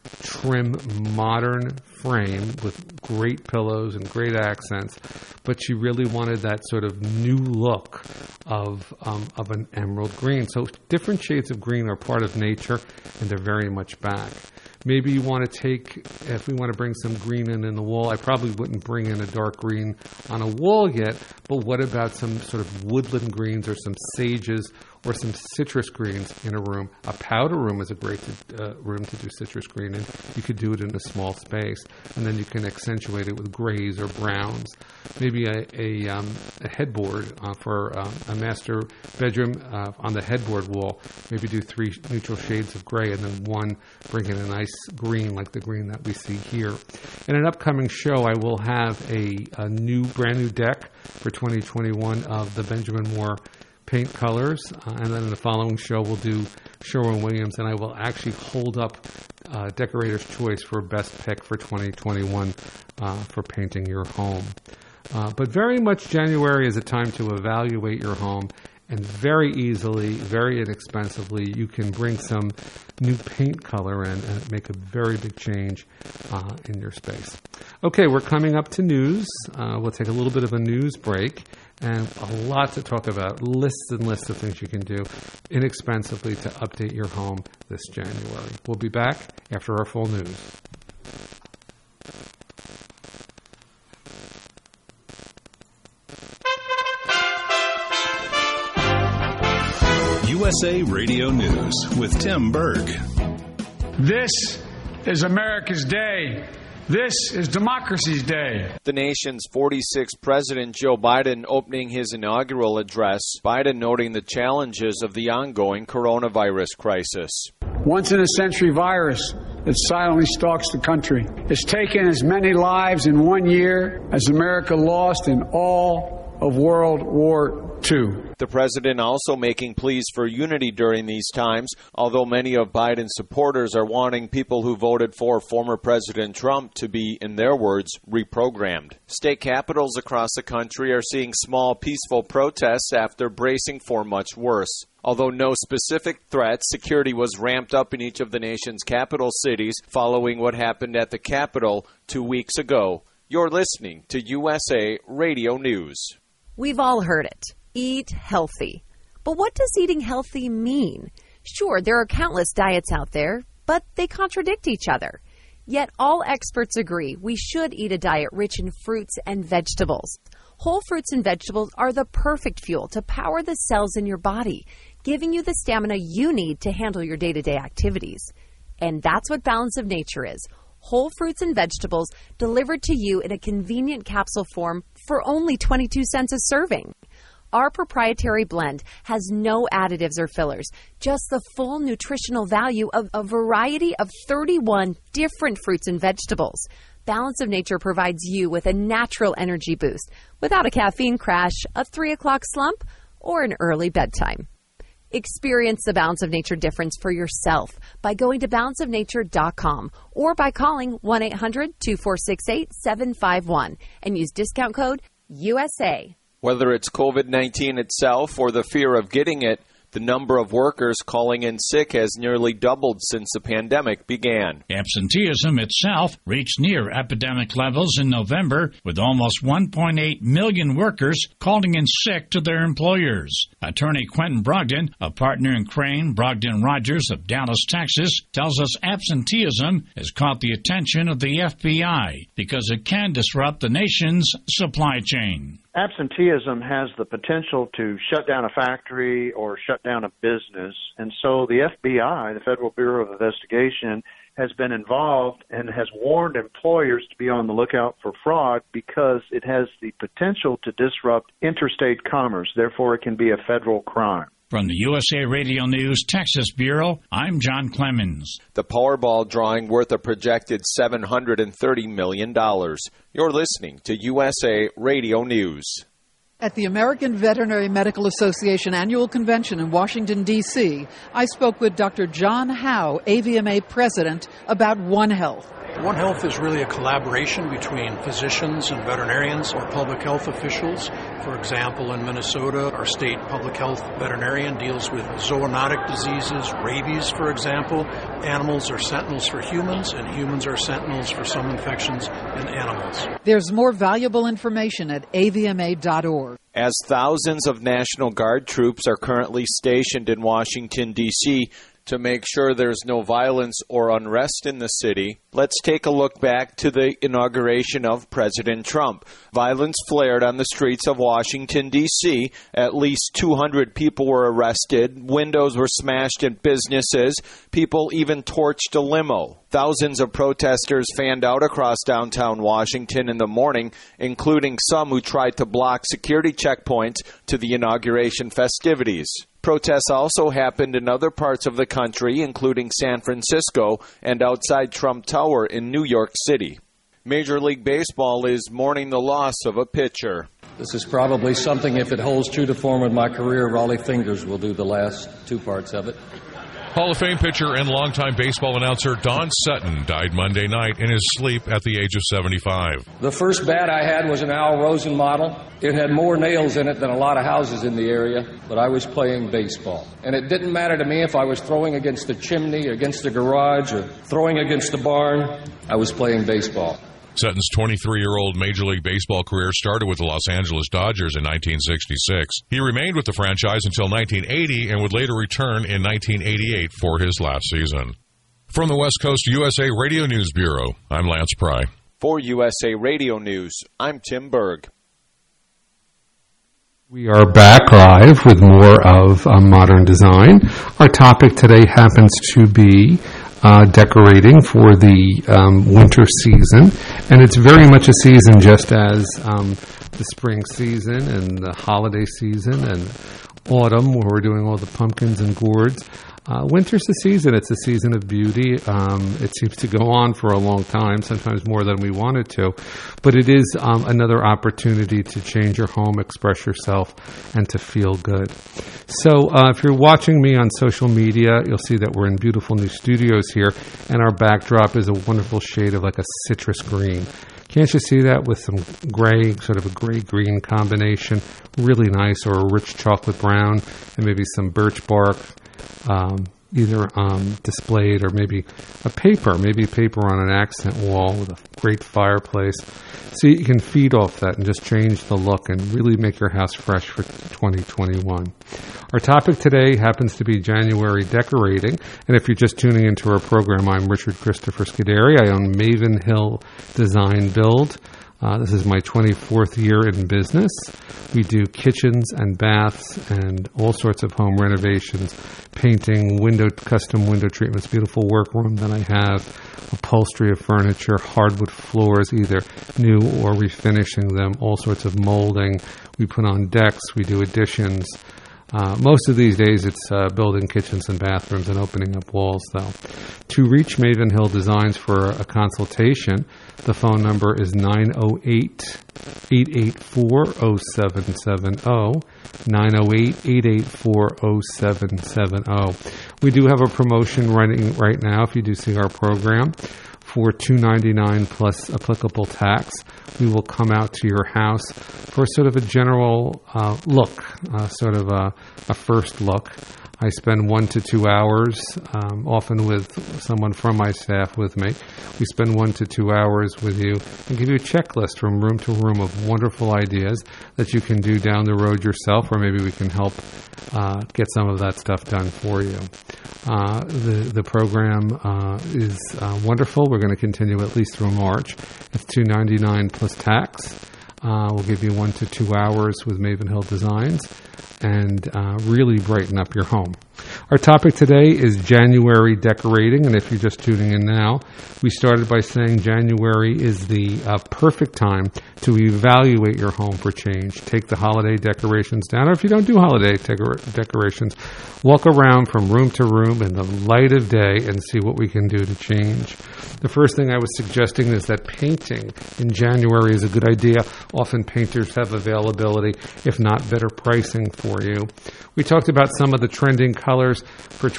trim, modern frame with great pillows and great accents, but she really wanted that sort of new look of an emerald green. So different shades of green are part of nature, and they're very much back. Maybe you want to if we want to bring some green in the wall, I probably wouldn't bring in a dark green on a wall yet, but what about some sort of woodland greens or some sages or some citrus greens in a room? A powder room is a great room to do citrus green in. You could do it in a small space, and then you can accentuate it with grays or browns. Maybe a headboard for a master bedroom on the headboard wall. Maybe do 3 neutral shades of gray, and then one bring in a nice green like the green that we see here. In an upcoming show, I will have a brand new deck for 2021 of the Benjamin Moore paint colors, and then in the following show we'll do Sherwin-Williams, and I will actually hold up Decorator's Choice for best pick for 2021 for painting your home. But very much January is a time to evaluate your home, and very easily, very inexpensively, you can bring some new paint color in and make a very big change in your space. Okay, we're coming up to news. We'll take a little bit of a news break, and a lot to talk about, lists and lists of things you can do inexpensively to update your home this January. We'll be back after our full news. USA Radio News with Tim Berg. This is America's day. This is democracy's day. The nation's 46th President Joe Biden opening his inaugural address, Biden noting the challenges of the ongoing coronavirus crisis. Once-in-a-century virus that silently stalks the country. It's taken as many lives in 1 year as America lost in all of World War II. The president also making pleas for unity during these times, although many of Biden's supporters are wanting people who voted for former President Trump to be, in their words, reprogrammed. State capitals across the country are seeing small, peaceful protests after bracing for much worse. Although no specific threat, security was ramped up in each of the nation's capital cities following what happened at the Capitol 2 weeks ago. You're listening to USA Radio News. We've all heard it. Eat healthy. But what does eating healthy mean? Sure, there are countless diets out there, but they contradict each other. Yet all experts agree we should eat a diet rich in fruits and vegetables. Whole fruits and vegetables are the perfect fuel to power the cells in your body, giving you the stamina you need to handle your day-to-day activities. And that's what Balance of Nature is. Whole fruits and vegetables delivered to you in a convenient capsule form for only 22 cents a serving. Our proprietary blend has no additives or fillers, just the full nutritional value of a variety of 31 different fruits and vegetables. Balance of Nature provides you with a natural energy boost without a caffeine crash, a 3 o'clock slump, or an early bedtime. Experience the Balance of Nature difference for yourself by going to balanceofnature.com or by calling 1-800-2468-751 and use discount code USA. Whether it's COVID-19 itself or the fear of getting it, the number of workers calling in sick has nearly doubled since the pandemic began. Absenteeism itself reached near epidemic levels in November, with almost 1.8 million workers calling in sick to their employers. Attorney Quentin Brogdon, a partner in Crane, Brogdon Rogers of Dallas, Texas, tells us absenteeism has caught the attention of the FBI because it can disrupt the nation's supply chain. Absenteeism has the potential to shut down a factory or shut down a business, and so the FBI, the Federal Bureau of Investigation, has been involved and has warned employers to be on the lookout for fraud because it has the potential to disrupt interstate commerce. Therefore, it can be a federal crime. From the USA Radio News Texas Bureau, I'm John Clemens. The Powerball drawing worth a projected $730 million. You're listening to USA Radio News. At the American Veterinary Medical Association Annual Convention in Washington, D.C., I spoke with Dr. John Howe, AVMA President, about One Health. One Health is really a collaboration between physicians and veterinarians or public health officials. For example, in Minnesota, our state public health veterinarian deals with zoonotic diseases, rabies, for example. Animals are sentinels for humans, and humans are sentinels for some infections in animals. There's more valuable information at avma.org. As thousands of National Guard troops are currently stationed in Washington, D.C., to make sure there's no violence or unrest in the city, let's take a look back to the inauguration of President Trump. Violence flared on the streets of Washington, D.C. At least 200 people were arrested. Windows were smashed in businesses. People even torched a limo. Thousands of protesters fanned out across downtown Washington in the morning, including some who tried to block security checkpoints to the inauguration festivities. Protests also happened in other parts of the country, including San Francisco and outside Trump Tower in New York City. Major League Baseball is mourning the loss of a pitcher. This is probably something, if it holds true to form in my career, Raleigh Fingers will do the last two parts of it. Hall of Fame pitcher and longtime baseball announcer Don Sutton died Monday night in his sleep at the age of 75. The first bat I had was an Al Rosen model. It had more nails in it than a lot of houses in the area, but I was playing baseball. And it didn't matter to me if I was throwing against the chimney, against the garage, or throwing against the barn. I was playing baseball. Sutton's 23-year-old Major League Baseball career started with the Los Angeles Dodgers in 1966. He remained with the franchise until 1980 and would later return in 1988 for his last season. From the West Coast USA Radio News Bureau, I'm Lance Pry. For USA Radio News, I'm Tim Berg. We are back live with more of Modern Design. Our topic today happens to be decorating for the winter season, and it's very much a season just as the spring season and the holiday season and autumn, where we're doing all the pumpkins and gourds. Winter's the season. It's a season of beauty. It seems to go on for a long time, sometimes more than we want it to. But it is another opportunity to change your home, express yourself, and to feel good. So if you're watching me on social media, you'll see that we're in beautiful new studios here, and our backdrop is a wonderful shade of like a citrus green. Can't you see that with some gray, sort of a gray-green combination? Really nice, or a rich chocolate brown, and maybe some birch bark. Either displayed, or maybe a paper on an accent wall with a great fireplace. So you can feed off that and just change the look and really make your house fresh for 2021. Our topic today happens to be January decorating, and if you're just tuning into our program, I'm Richard Christopher Scuderi. I own Maven Hill Design Build. This is my 24th year in business. We do kitchens and baths and all sorts of home renovations, painting, custom window treatments, beautiful workroom that I have, upholstery of furniture, hardwood floors, either new or refinishing them, all sorts of molding. We put on decks, we do additions. Most of these days it's building kitchens and bathrooms and opening up walls, though. To reach Maven Hill Designs for a consultation, the phone number is 908-884-0770, 908-884-0770. We do have a promotion running right now, if you do see our program, for $299 plus applicable tax. We will come out to your house for sort of a general look, sort of a first look. I spend 1 to 2 hours, often with someone from my staff with me. We spend 1 to 2 hours with you and give you a checklist from room to room of wonderful ideas that you can do down the road yourself, or maybe we can help get some of that stuff done for you. The program is wonderful. We're going to continue at least through March. It's $299 plus tax. We'll give you 1 to 2 hours with Maven Hill Designs and really brighten up your home. Our topic today is January decorating, and if you're just tuning in now, we started by saying January is the perfect time to evaluate your home for change. Take the holiday decorations down, or if you don't do holiday decorations, walk around from room to room in the light of day and see what we can do to change. The first thing I was suggesting is that painting in January is a good idea. Often painters have availability, if not better pricing for you. We talked about some of the trending colors colors for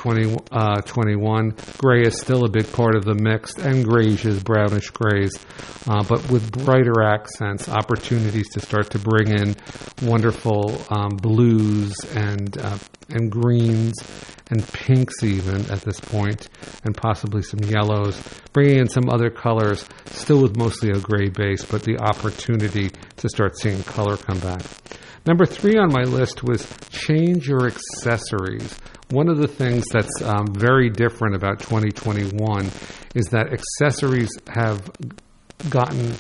2021. Gray is still a big part of the mix, and grayish, brownish grays, but with brighter accents, opportunities to start to bring in wonderful blues and greens and pinks even at this point, and possibly some yellows, bringing in some other colors, still with mostly a gray base, but the opportunity to start seeing color come back. Number 3 on my list was change your accessories. One of the things that's very different about 2021 is that accessories have gotten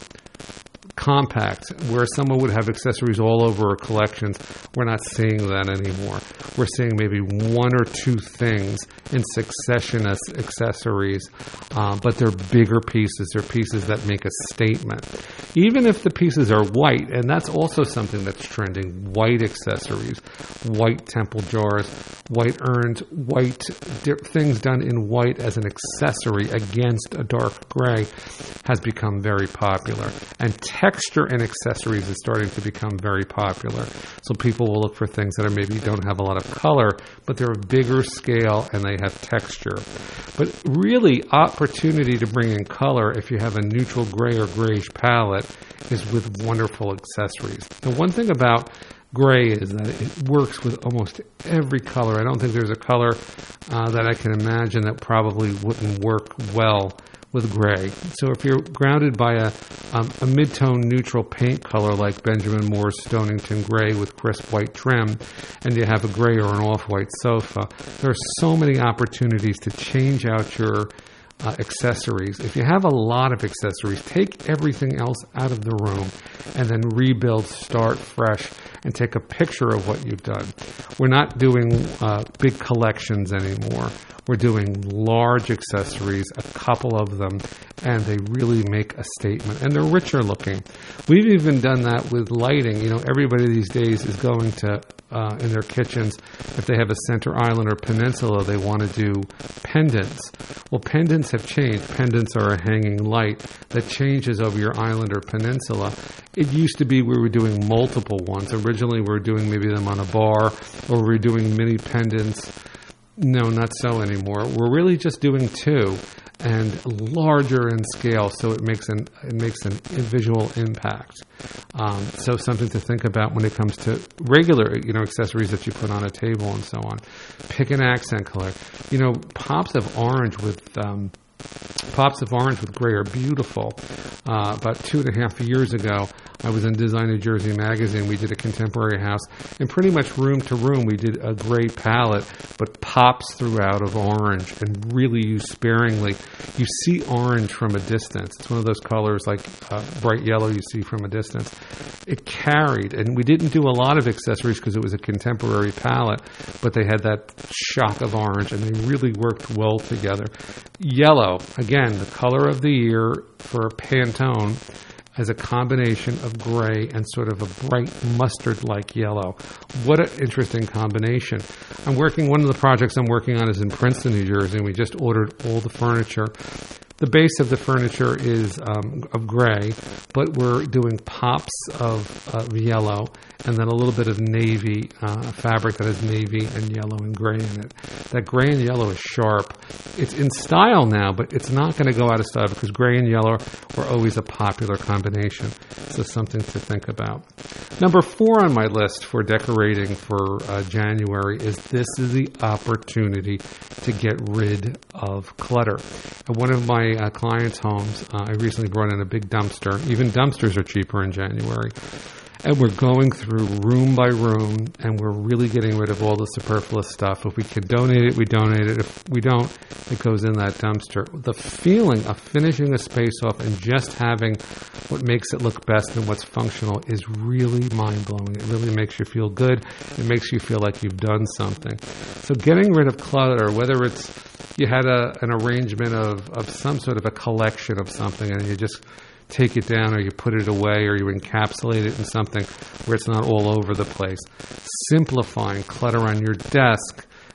compact, where someone would have accessories all over collections. We're not seeing that anymore. We're seeing maybe 1 or 2 things in succession as accessories, but they're bigger pieces. They're pieces that make a statement. Even if the pieces are white, and that's also something that's trending, white accessories, white temple jars, white urns, white things done in white as an accessory against a dark gray has become very popular. And texture in accessories is starting to become very popular. So people will look for things that are maybe don't have a lot of color, but they're of bigger scale and they have texture. But really, opportunity to bring in color if you have a neutral gray or grayish palette is with wonderful accessories. The one thing about gray is that it works with almost every color. I don't think there's a color that I can imagine that probably wouldn't work well with gray. So if you're grounded by a mid-tone neutral paint color like Benjamin Moore's Stonington Gray with crisp white trim, and you have a gray or an off-white sofa, there are so many opportunities to change out your accessories. If you have a lot of accessories, take everything else out of the room and then rebuild, start fresh, and take a picture of what you've done. We're not doing big collections anymore. We're doing large accessories, a couple of them, and they really make a statement. And they're richer looking. We've even done that with lighting. You know, everybody these days is going to, in their kitchens, if they have a center island or peninsula, they want to do pendants. Well, pendants have changed. Pendants are a hanging light that changes over your island or peninsula. It used to be we were doing multiple ones. Originally, we were doing maybe them on a bar, or we were doing mini pendants. No, not so anymore. We're really just doing 2 and larger in scale, so it makes a visual impact. So something to think about when it comes to regular, accessories that you put on a table and so on. Pick an accent color. Pops of orange with gray are beautiful. About 2.5 years ago, I was in Design New Jersey magazine. We did a contemporary house, and pretty much room to room, we did a gray palette, but pops throughout of orange and really used sparingly. You see orange from a distance. It's one of those colors like bright yellow you see from a distance. It carried, and we didn't do a lot of accessories because it was a contemporary palette, but they had that shock of orange, and they really worked well together. Yellow, again, the color of the year for Pantone, as a combination of gray and sort of a bright mustard-like yellow. What an interesting combination. One of the projects I'm working on is in Princeton, New Jersey, and we just ordered all the furniture. The base of the furniture is of gray, but we're doing pops of yellow and then a little bit of navy, fabric that has navy and yellow and gray in it. That gray and yellow is sharp. It's in style now, but it's not going to go out of style because gray and yellow were always a popular combination. So something to think about. Number 4 on my list for decorating for January is this is the opportunity to get rid of clutter. At one of my clients' homes, I recently brought in a big dumpster. Even dumpsters are cheaper in January. And we're going through room by room, and we're really getting rid of all the superfluous stuff. If we can donate it, we donate it. If we don't, it goes in that dumpster. The feeling of finishing a space off and just having what makes it look best and what's functional is really mind-blowing. It really makes you feel good. It makes you feel like you've done something. So getting rid of clutter, whether it's you had an arrangement of some sort of a collection of something and you just take it down or you put it away or you encapsulate it in something where it's not all over the place. Simplifying clutter on your desk,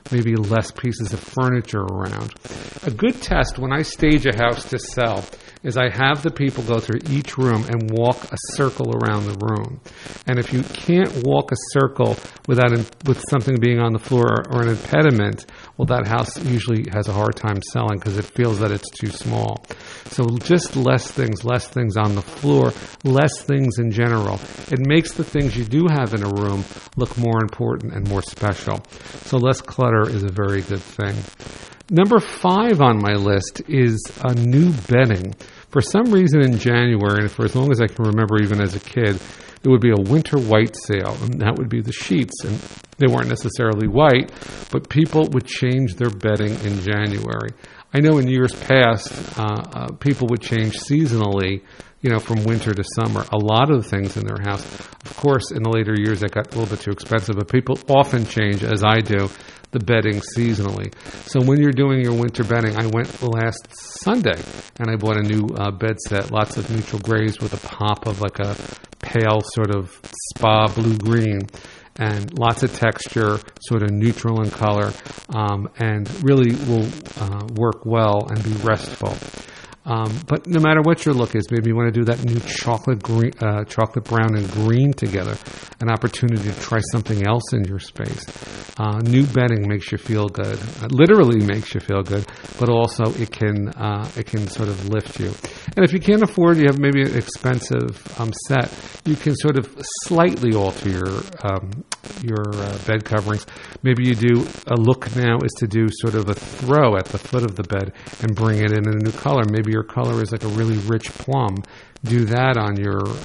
maybe less pieces of furniture around. A good test when I stage a house to sell is I have the people go through each room and walk a circle around the room. And if you can't walk a circle with something being on the floor or an impediment, well, that house usually has a hard time selling because it feels that it's too small. So just less things on the floor, less things in general. It makes the things you do have in a room look more important and more special. So less clutter is a very good thing. Number 5 on my list is a new bedding. For some reason in January, and for as long as I can remember even as a kid, it would be a winter white sale, and that would be the sheets. And they weren't necessarily white, but people would change their bedding in January. I know in years past, people would change seasonally, from winter to summer, a lot of the things in their house. Of course, in the later years, that got a little bit too expensive, but people often change, as I do, the bedding seasonally. So when you're doing your winter bedding, I went last Sunday, and I bought a new bed set, lots of neutral grays with a pop of like a pale sort of spa blue-green, and lots of texture, sort of neutral in color, and really will work well and be restful. But no matter what your look is, maybe you want to do that new chocolate brown and green together, an opportunity to try something else in your space. New bedding makes you feel good. It literally makes you feel good, but also it can sort of lift you. And if you can't afford, you have maybe an expensive set, you can sort of slightly alter your bed coverings. Maybe you do a look now is to do sort of a throw at the foot of the bed and bring it in a new color. Maybe your color is like a really rich plum. Do that on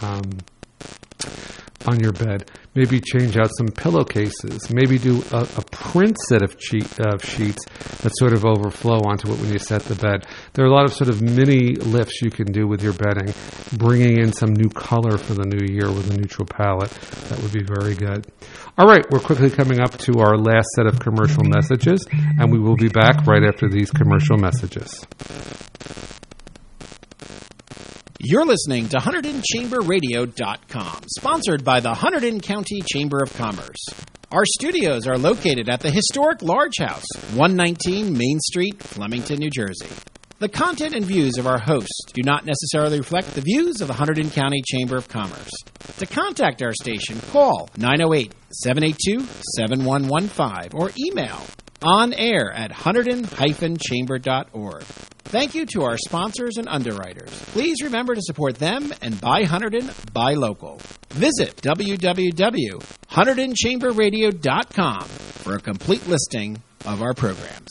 your bed. Maybe change out some pillowcases. Maybe do a print set of sheets that sort of overflow onto it when you set the bed. There are a lot of sort of mini lifts you can do with your bedding, bringing in some new color for the new year with a neutral palette. That would be very good. All right, we're quickly coming up to our last set of commercial messages, and we will be back right after these commercial messages. You're listening to HunterdonChamberRadio.com, sponsored by the Hunterdon County Chamber of Commerce. Our studios are located at the historic Large House, 119 Main Street, Flemington, New Jersey. The content and views of our hosts do not necessarily reflect the views of the Hunterdon County Chamber of Commerce. To contact our station, call 908-782-7115 or email onair@hunterdon-chamber.org. Thank you to our sponsors and underwriters. Please remember to support them and buy Hunterdon, buy local. Visit www.HunterdonChamberRadio.com for a complete listing of our programs.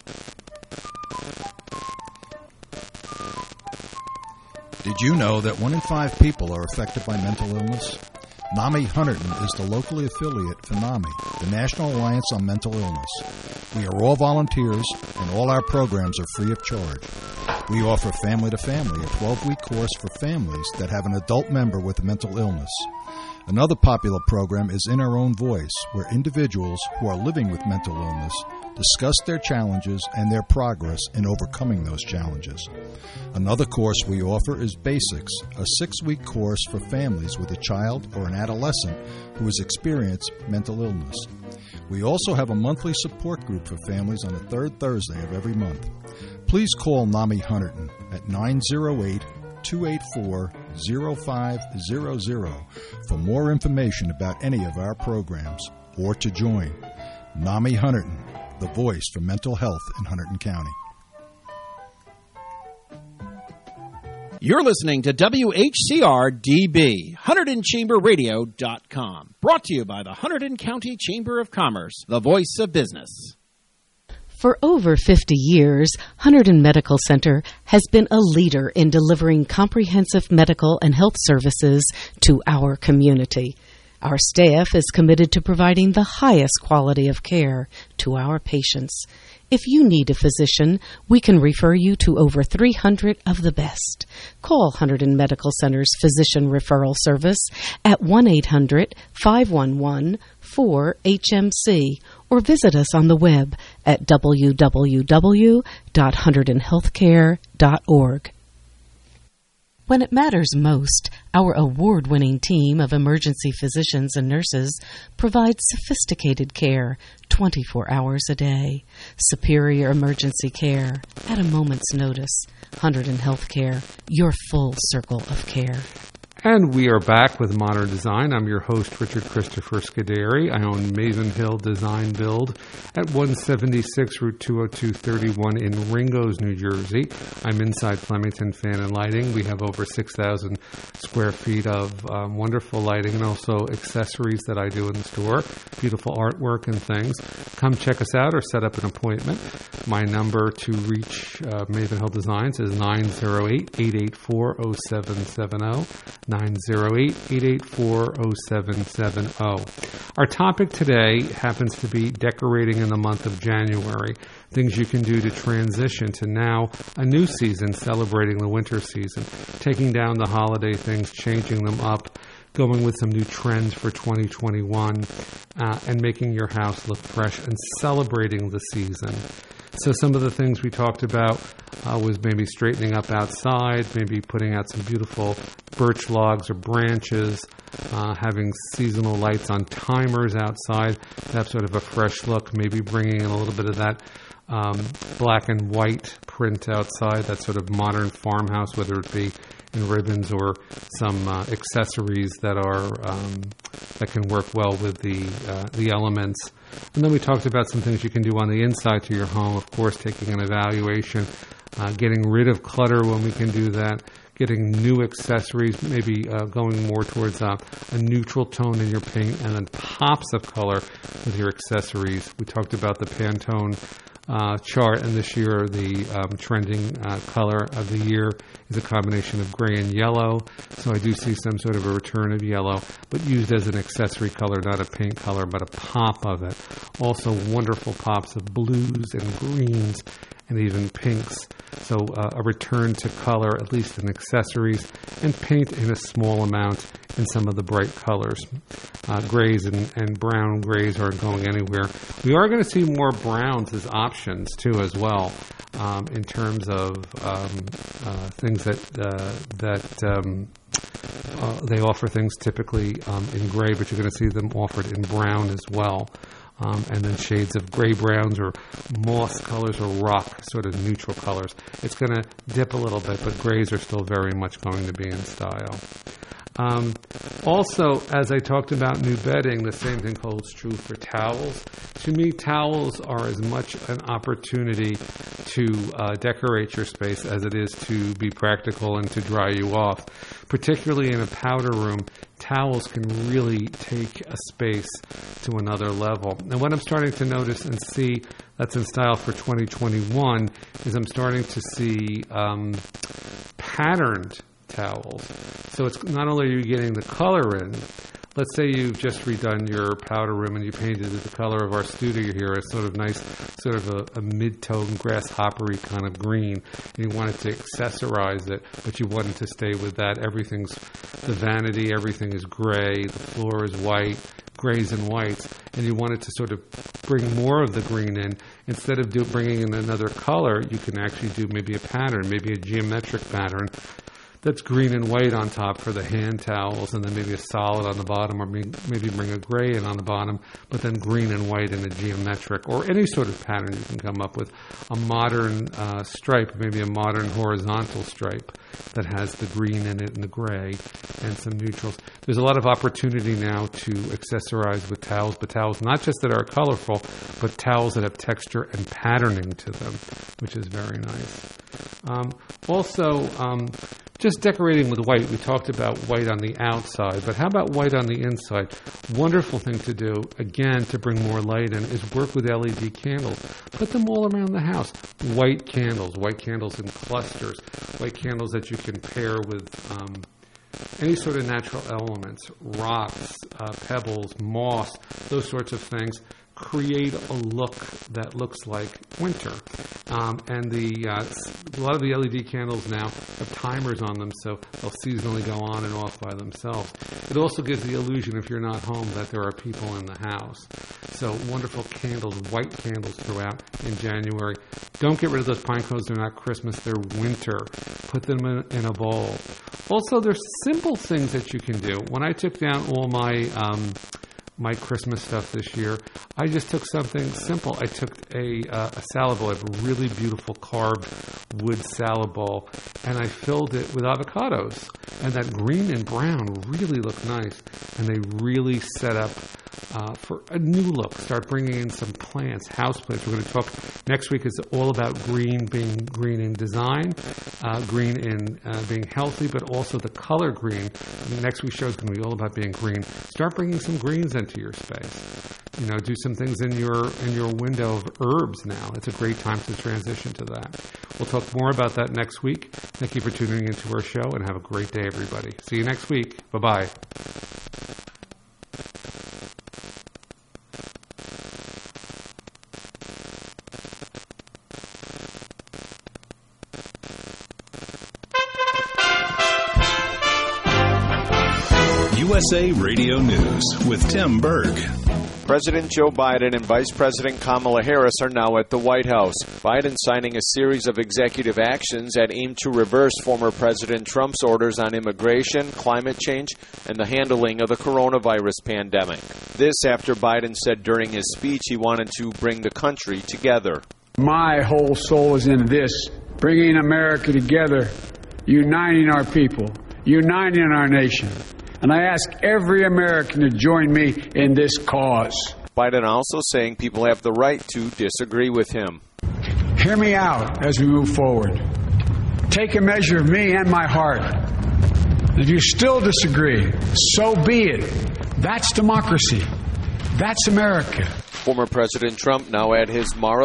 Did you know that 1 in 5 people are affected by mental illness? NAMI Hunterdon is the locally affiliate for NAMI, the National Alliance on Mental Illness. We are all volunteers, and all our programs are free of charge. We offer Family to Family, a 12-week course for families that have an adult member with a mental illness. Another popular program is In Our Own Voice, where individuals who are living with mental illness discuss their challenges and their progress in overcoming those challenges. Another course we offer is Basics, a 6-week course for families with a child or an adolescent who has experienced mental illness. We also have a monthly support group for families on the third Thursday of every month. Please call NAMI Hunterdon at 908-284-0500 for more information about any of our programs or to join. NAMI Hunterdon, the voice for mental health in Hunterdon County. You're listening to WHCR-DB, HunterdonChamberRadio.com, brought to you by the Hunterdon County Chamber of Commerce, the voice of business. For over 50 years, Hunterdon Medical Center has been a leader in delivering comprehensive medical and health services to our community. Our staff is committed to providing the highest quality of care to our patients. If you need a physician, we can refer you to over 300 of the best. Call Hunterdon Medical Center's Physician Referral Service at 1-800-511-4HMC or visit us on the web at www.hunterdonhealthcare.org. When it matters most, our award-winning team of emergency physicians and nurses provides sophisticated care 24 hours a day. Superior emergency care at a moment's notice. Hunterdon Healthcare, your full circle of care. And we are back with Modern Design. I'm your host, Richard Christopher Scuderi. I own Maven Hill Design Build at 176 Route 20231 in Ringgoes, New Jersey. I'm inside Flemington Fan and Lighting. We have over 6,000 square feet of wonderful lighting and also accessories that I do in the store. Beautiful artwork and things. Come check us out or set up an appointment. My number to reach Maven Hill Designs is 908-884-0770. 908-884-0770. Our topic today happens to be decorating in the month of January. Things you can do to transition to now a new season, celebrating the winter season. Taking down the holiday things, changing them up, going with some new trends for 2021, and making your house look fresh and celebrating the season. So some of the things we talked about was maybe straightening up outside, maybe putting out some beautiful birch logs or branches, having seasonal lights on timers outside to have sort of a fresh look, maybe bringing in a little bit of that black and white print outside, that sort of modern farmhouse, whether it be in ribbons or some accessories that are that can work well with the elements. And then we talked about some things you can do on the inside to your home, of course, taking an evaluation, getting rid of clutter when we can do that, getting new accessories, maybe going more towards a neutral tone in your paint, and then pops of color with your accessories. We talked about the Pantone chart, and this year the trending color of the year is a combination of gray and yellow. So I do see some sort of a return of yellow, but used as an accessory color, not a paint color, but a pop of it. Also wonderful pops of blues and greens and even pinks. So a return to color, at least in accessories, and paint in a small amount in some of the bright colors. Grays and brown grays aren't going anywhere. We are going to see more browns as options, too, as well, in terms of things that they offer things typically in gray, but you're going to see them offered in brown as well. And then shades of gray browns or moss colors or rock sort of neutral colors. It's going to dip a little bit, but grays are still very much going to be in style. Also, as I talked about new bedding, the same thing holds true for towels. To me, towels are as much an opportunity to decorate your space as it is to be practical and to dry you off. Particularly in a powder room, towels can really take a space to another level. And what I'm starting to notice and see that's in style for 2021 is I'm starting to see patterned towels. So it's not only are you getting the color in, let's say you've just redone your powder room and you painted it the color of our studio here, a sort of nice, sort of a mid-tone grasshoppery kind of green, and you wanted to accessorize it, but you wanted to stay with that. Everything's the vanity, everything is gray, the floor is white, grays and whites, and you wanted to sort of bring more of the green in. Instead of bringing in another color, you can actually do maybe a pattern, maybe a geometric pattern that's green and white on top for the hand towels, and then maybe a solid on the bottom, or maybe bring a gray in on the bottom, but then green and white in a geometric, or any sort of pattern you can come up with. A modern stripe, maybe a modern horizontal stripe that has the green in it and the gray and some neutrals. There's a lot of opportunity now to accessorize with towels, but towels not just that are colorful, but towels that have texture and patterning to them, which is very nice. Also, just decorating with white. We talked about white on the outside, but how about white on the inside? Wonderful thing to do, again, to bring more light in, is work with LED candles. Put them all around the house. White candles in clusters, white candles that you can pair with any sort of natural elements, rocks, pebbles, moss, those sorts of things. Create a look that looks like winter. And a lot of the LED candles now have timers on them, so they'll seasonally go on and off by themselves. It also gives the illusion, if you're not home, that there are people in the house. So wonderful candles, white candles throughout in January. Don't get rid of those pine cones. They're not Christmas. They're winter. Put them in a bowl. Also, there's simple things that you can do. When I took down all my my Christmas stuff this year, I just took something simple. I took a salad bowl. I have a really beautiful carved wood salad bowl, and I filled it with avocados. And that green and brown really look nice, and they really set up for a new look. Start bringing in some plants, house plants. We're going to talk next week is all about green, being green in design, green in being healthy, but also the color green. And the next week's show is going to be all about being green. Start bringing some greens into your space. You know, do some things in your window of herbs now. It's a great time to transition to that. We'll talk more about that next week. Thank you for tuning into our show, and have a great day, everybody. See you next week. Bye-bye. USA Radio News with Tim Berg. President Joe Biden and Vice President Kamala Harris are now at the White House. Biden signing a series of executive actions that aim to reverse former President Trump's orders on immigration, climate change, and the handling of the coronavirus pandemic. This after Biden said during his speech he wanted to bring the country together. My whole soul is in this, bringing America together, uniting our people, uniting our nation. And I ask every American to join me in this cause. Biden also saying people have the right to disagree with him. Hear me out as we move forward. Take a measure of me and my heart. If you still disagree, so be it. That's democracy. That's America. Former President Trump now at his Mar